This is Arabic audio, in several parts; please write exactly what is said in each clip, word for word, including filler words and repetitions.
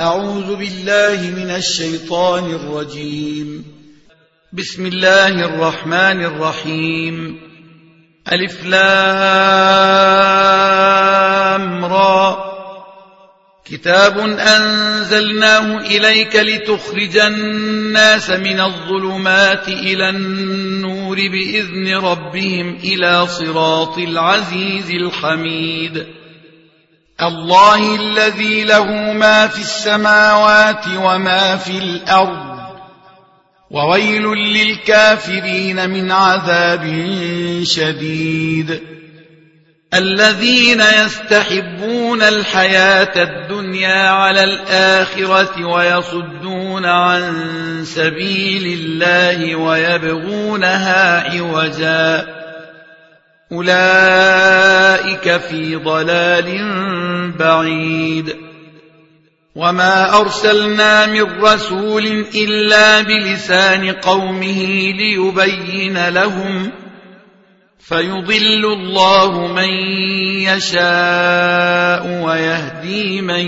أعوذ بالله من الشيطان الرجيم. بسم الله الرحمن الرحيم. ألف لام را. كتاب أنزلناه إليك لتخرج الناس من الظلمات إلى النور بإذن ربهم إلى صراط العزيز الحميد. الله الذي له ما في السماوات وما في الأرض، وويل للكافرين من عذاب شديد. الذين يستحبون الحياة الدنيا على الآخرة ويصدون عن سبيل الله ويبغونها عوجا، أولئك في ضلال بعيد. وما أرسلنا من رسول إلا بلسان قومه ليبين لهم، فيضل الله من يشاء ويهدي من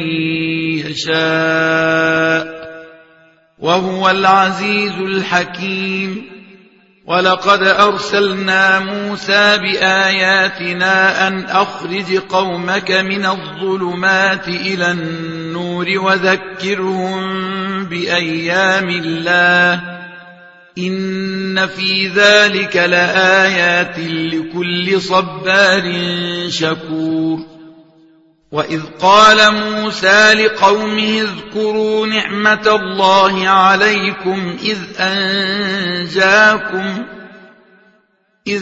يشاء، وهو العزيز الحكيم. ولقد أرسلنا موسى بآياتنا أن أخرج قومك من الظلمات إلى النور وذكرهم بأيام الله، إن في ذلك لآيات لكل صبار شكور. وإذ قال موسى لقومه اذكروا نعمة الله عليكم إذ أنجاكم إذ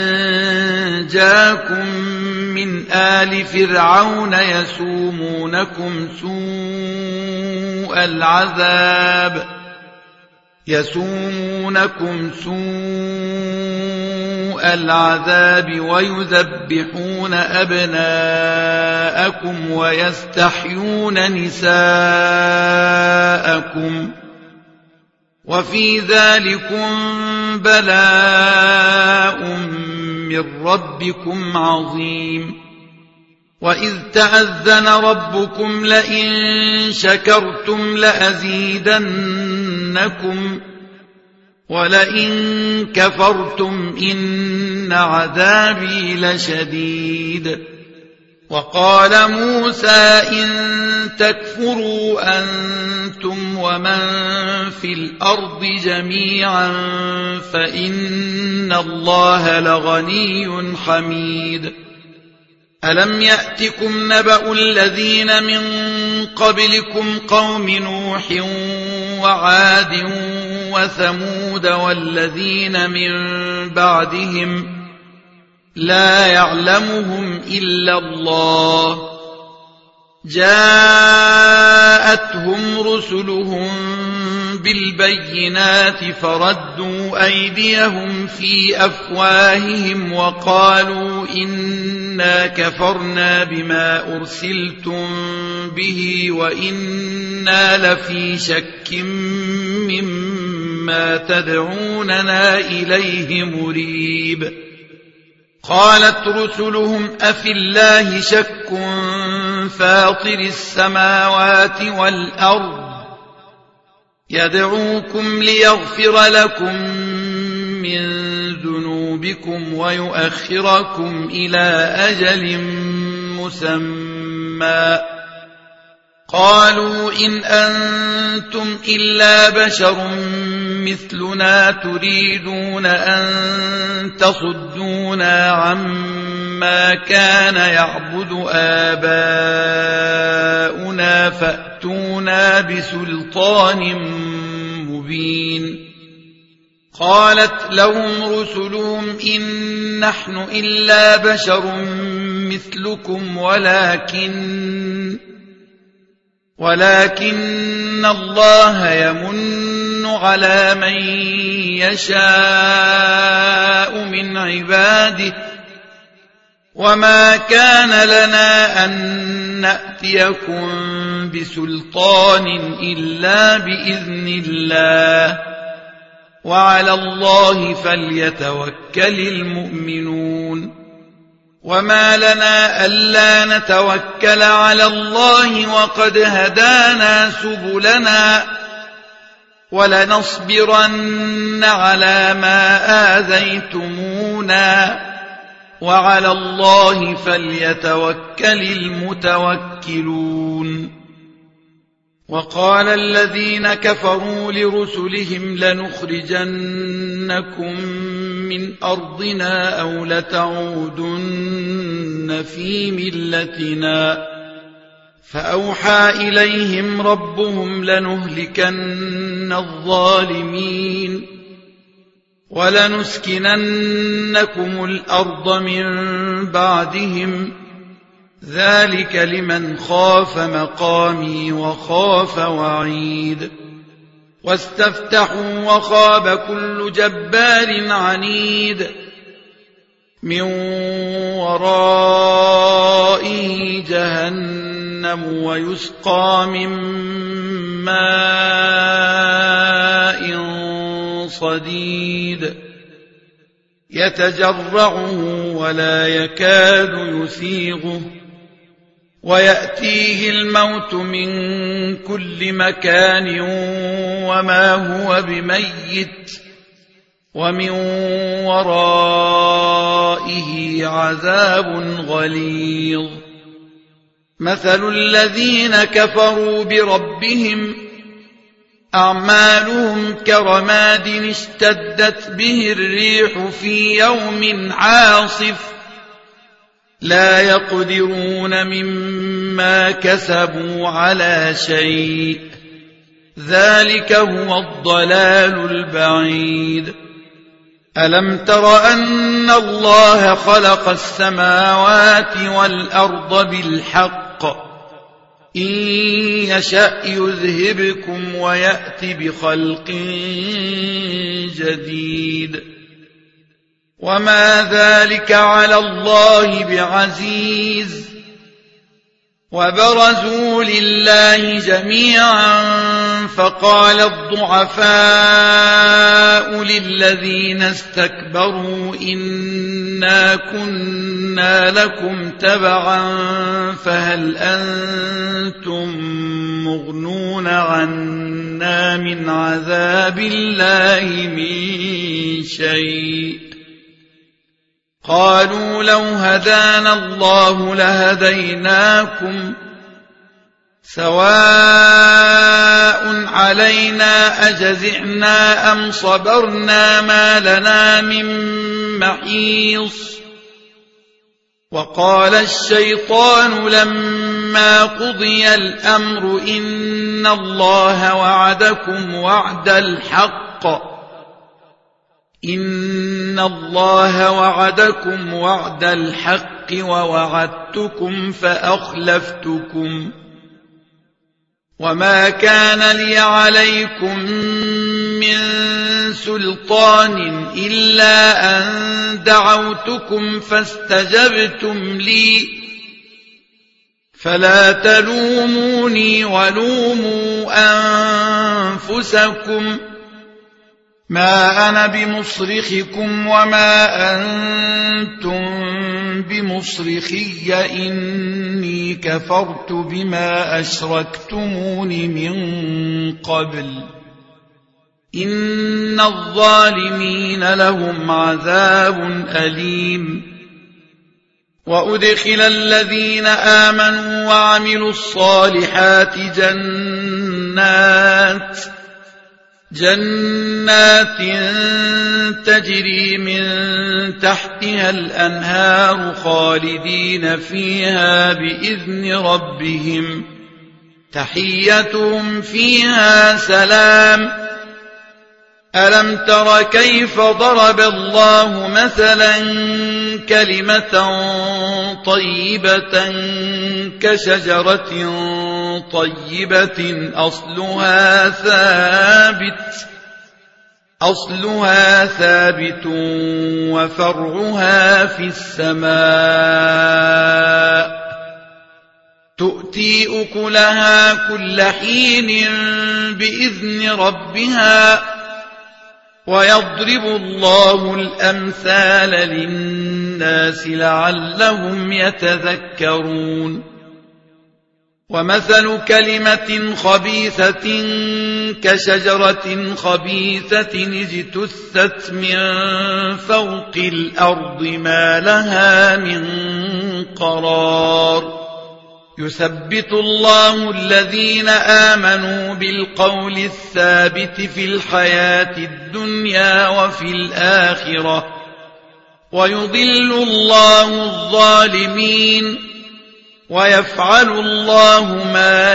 أنجاكم من آل فرعون يسومونكم سوء العذاب يسومونكم سوء العذاب ويذبحون أبناءكم ويستحيون نساءكم، وفي ذلكم بلاء من ربكم عظيم. وإذ تأذن ربكم لئن شكرتم لأزيدنكم ولئن كفرتم إن عذابي لشديد. وقال موسى إن تكفروا أنتم ومن في الأرض جميعا فإن الله لغني حميد. ألم يأتكم نبأ الذين من قبلكم قوم نوح وعاد وثمود والذين من بعدهم لا يعلمهم إلا الله، جاءتهم رسلهم بالبينات فردوا أيديهم في أفواههم وقالوا إنا كفرنا بما أرسلتم به وإنا لفي شك مما تدعوننا إليه مريب. قالت رسلهم أفي الله شك فاطر السماوات والأرض يدعوكم ليغفر لكم من ذنوبكم ويؤخركم إلى أجل مسمى. قالوا إن أنتم إلا بشر مثلنا تريدون أن تصدونا عما كان يعبد آباؤنا فأتونا بسلطان مبين. قالت لهم رسلهم إن نحن إلا بشر مثلكم ولكن ولكن الله يمن على من يشاء من عباده، وما كان لنا أن نأتيكم بسلطان إلا بإذن الله، وعلى الله فليتوكل المؤمنون. وما لنا ألا نتوكل على الله وقد هدانا سبلنا ولنصبرن على ما آذيتمونا وعلى الله فليتوكل المتوكلون. وقال الذين كفروا لرسلهم لنخرجنكم من أرضنا أو لتعودن في ملتنا فأوحى إليهم ربهم لنهلكن الظالمين ولنسكننكم الأرض من بعدهم ذلك لمن خاف مقامي وخاف وعيد. واستفتحوا وخاب كل جبار عنيد من ورائه جهنم ويسقى من ماء صديد يتجرعه ولا يكاد يسيغه ويأتيه الموت من كل مكان وما هو بميت ومن ورائه عذاب غليظ. مثل الذين كفروا بربهم أعمالهم كرماد اشتدت به الريح في يوم عاصف لا يقدرون مما كسبوا على شيء ذلك هو الضلال البعيد. ألم تر أن الله خلق السماوات والأرض بالحق إن يشأ يذهبكم ويأت بخلق جديد وما ذلك على الله بعزيز. وبرزوا لله جميعا فقال الضعفاء للذين استكبروا إنا كنا لكم تبعا فهل أنتم مغنون عنا من عذاب الله من شيء قالوا لو هدانا الله لهديناكم سواء علينا أجزعنا أم صبرنا ما لنا من محيص. وقال الشيطان لما قضي الأمر إن الله وعدكم وعد الحق إن الله وعدكم وعد الحق ووعدتكم فأخلفتكم وما كان لي عليكم من سلطان إلا أن دعوتكم فاستجبتم لي فلا تلوموني ولوموا أنفسكم ما أنا بمصرخكم وما أنتم بمصرخي إني كفرت بما أشركتمون من قبل إن الظالمين لهم عذاب أليم. وأدخل الذين آمنوا وعملوا الصالحات جنات جنات تجري من تحتها الأنهار خالدين فيها بإذن ربهم تحيتهم فيها سلام. ألم تر كيف ضرب الله مثلا كلمة طيبة كشجرة طيبة أصلها ثابت أصلها ثابت وفرعها في السماء تؤتي أكلها كل حين بإذن ربها ويضرب الله الأمثال للناس للناس لعلهم يتذكرون ومثل كلمة خبيثة كشجرة خبيثة اجتثت من فوق الأرض ما لها من قرار يثبت الله الذين آمنوا بالقول الثابت في الحياة الدنيا وفي الآخرة ويضل الله الظالمين ويفعل الله ما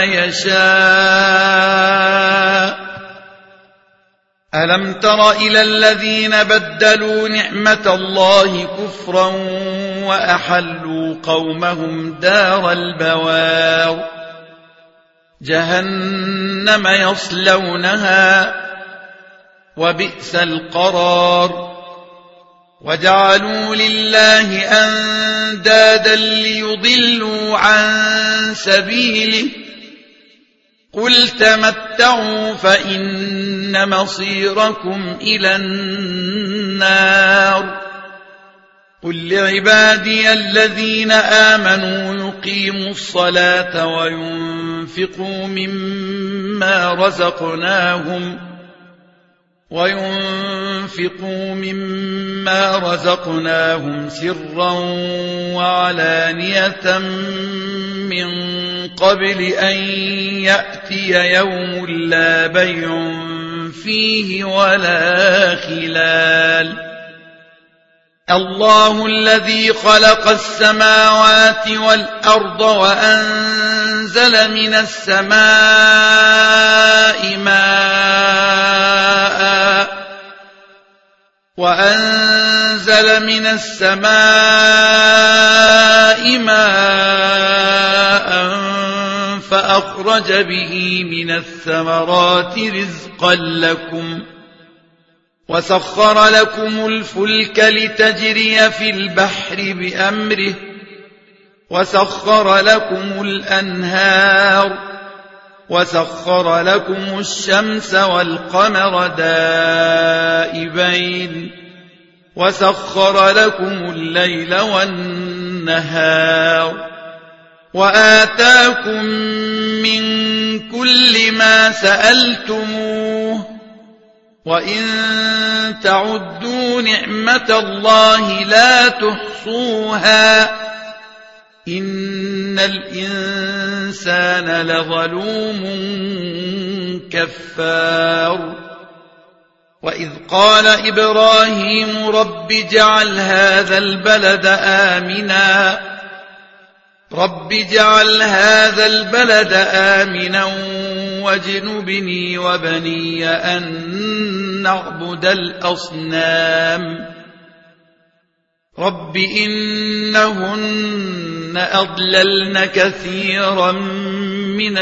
يشاء ألم تر إلى الذين بدلوا نعمة الله كفرا وأحلوا قومهم دار البوار جهنم يصلونها وبئس القرار وجعلوا لله أندادا ليضلوا عن سبيله قل تمتعوا فإن مصيركم إلى النار قل لعبادي الذين آمنوا يقيموا الصلاة وينفقوا مما رزقناهم وينفقوا مما رزقناهم سرا وعلانية من قبل أن يأتي يوم لا بيع فيه ولا خلال الله الذي خلق السماوات والأرض وأنزل من السماء ماء وأنزل من السماء ماء فأخرج به من الثمرات رزقا لكم وسخر لكم الفلك لتجري في البحر بأمره وسخر لكم الأنهار وسخر لكم الشمس والقمر دائبين وسخر لكم الليل والنهار وآتاكم من كل ما سألتموه وإن تعدوا نعمة الله لا تحصوها إن الإنسان لظلوم كفار وإذ قال إبراهيم رب اجعل هذا البلد آمنا رب اجعل هذا البلد آمنا واجنبني وبني أن نعبد الأصنام رب إنهن أضللن كثيرا من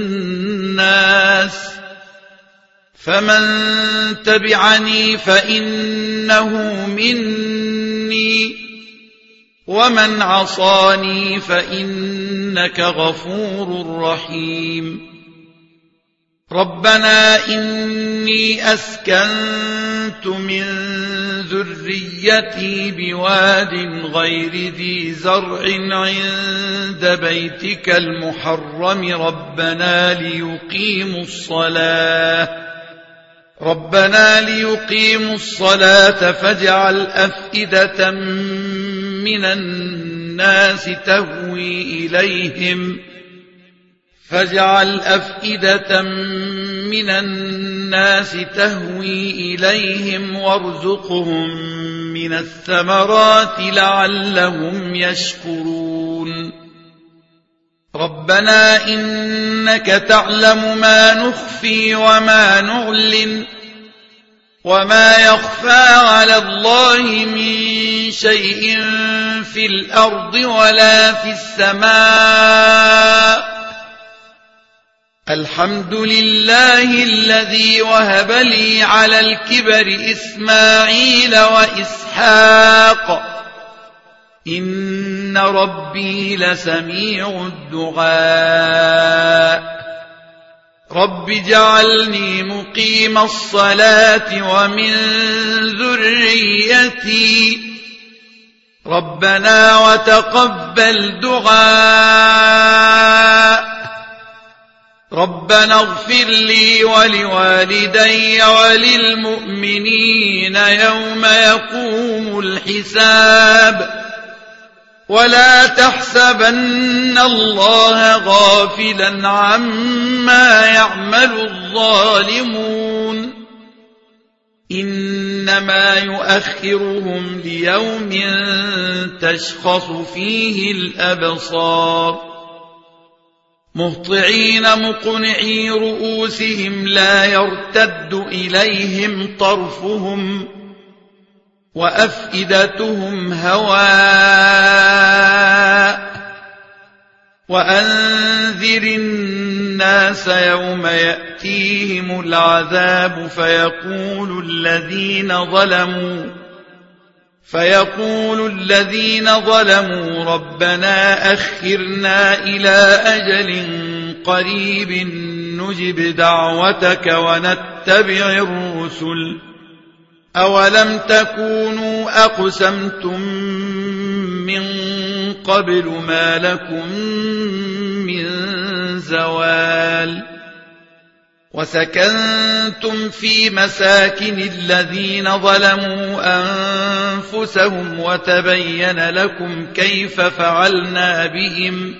الناس فمن تبعني فإنه مني ومن عصاني فإنك غفور رحيم ربنا إني أسكنت من ذريتي بواد غير ذي زرع عند بيتك المحرم ربنا ليقيموا الصلاة ربنا ليقيموا الصلاة فاجعل أفئدة من الناس تهوي إليهم فاجعل أفئدة من الناس تهوي إليهم وارزقهم من الثمرات لعلهم يشكرون ربنا إنك تعلم ما نخفي وما نعلن وما يخفى على الله من شيء في الأرض ولا في السماء الحمد لله الذي وهب لي على الكبر إسماعيل وإسحاق إن ربي لسميع الدعاء رب اجعلني مقيم الصلاة ومن ذريتي ربنا وتقبل دعاء ربنا اغفر لي ولوالدي وللمؤمنين يوم يقوم الحساب ولا تحسبن الله غافلا عما يعمل الظالمون إنما يؤخرهم ليوم تشخص فيه الأبصار مهطعين مقنعي رؤوسهم لا يرتد إليهم طرفهم وأفئدتهم هواء وأنذر الناس يوم يأتيهم العذاب فيقول الذين ظلموا فيقول الذين ظلموا ربنا أخرنا إلى أجل قريب نجب دعوتك ونتبع الرسل أولم تكونوا أقسمتم من قبل ما لكم من زوال وسكنتم في مساكن الذين ظلموا أنفسهم وتبين لكم كيف فعلنا بهم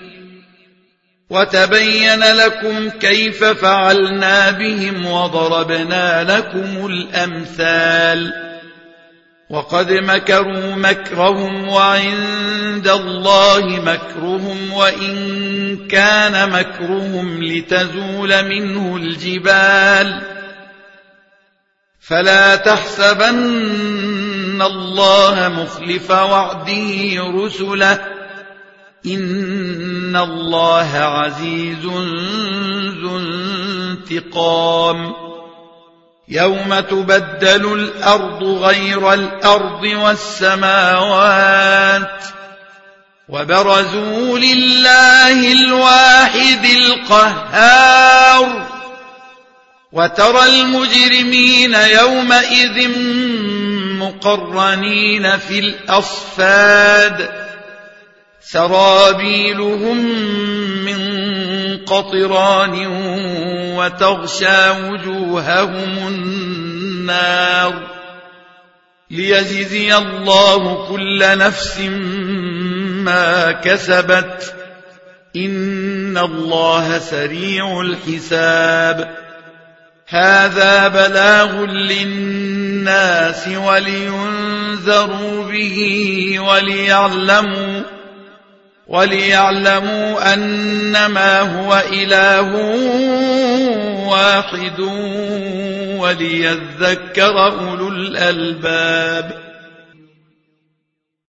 وتبين لكم كيف فعلنا بهم وضربنا لكم الأمثال وقد مكروا مكرهم وعند الله مكرهم وإن كان مكرهم لتزول منه الجبال فلا تحسبن الله مخلف وعده رسله إن الله عزيز ذو انتقام يوم تبدل الأرض غير الأرض والسماوات وبرزوا لله الواحد القهار وترى المجرمين يومئذ مقرنين في الأصفاد سرابيلهم من قطران وتغشى وجوههم النار ليجزي الله كل نفس ما كسبت إن الله سريع الحساب هذا بلاغ للناس ولينذروا به وليعلموا وليعلموا أنما هو إله واحد وليذكر أولو الألباب